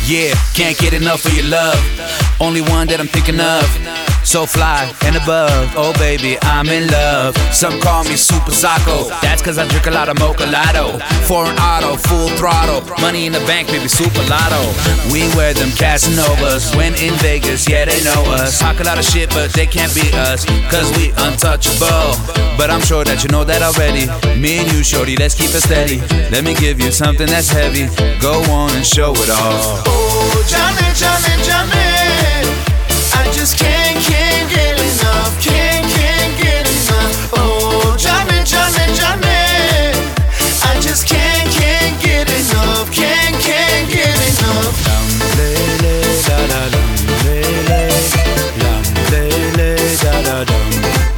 Yeah, can't get enough of your love. Only one that I'm thinking of. So fly and above, oh baby, I'm in love. Some call me Super Socko, that's cause I drink a lot of Mocha Lotto. Foreign auto, full throttle, money in the bank, baby, Super Lotto. We wear them Casanovas, when in Vegas, yeah, they know us. Talk a lot of shit, but they can't beat us, cause we untouchable. But I'm sure that you know that already. Me and you, shorty, let's keep it steady. Let me give you something that's heavy. Go on and show it all. Oh, Johnny, Johnny, Johnny, I just can't get enough, can't get enough. Oh, Johnny, Johnny, Johnny, I just can't get enough, can't get enough. Lele, da da dum, lele, lele, da da dum,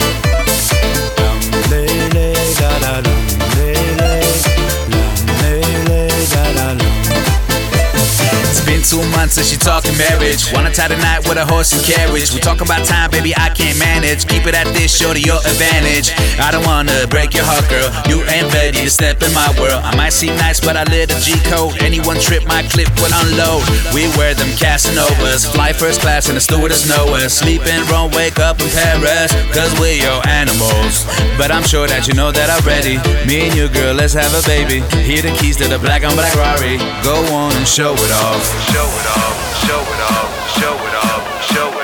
lele, da da dum, lele, da da dum. It's been 2 months since she talking marriage. Wanna tie the night with a horse and carriage. We talk about time, baby, I can't manage. Keep it at this, show to your advantage. I don't wanna break your heart, girl. You ain't ready to step in my world. I might seem nice, but I lit a G-code. Anyone trip, my clip will unload. We wear them Casanovas, fly first class and the stewardess know us. Sleep in Rome, wake up in Paris, cause we're your animals. But I'm sure that you know that already. Me and you, girl, let's have a baby. Here the keys to the black on black Rari. Go on and show it off. Show it off, show it off, show it off, show it off.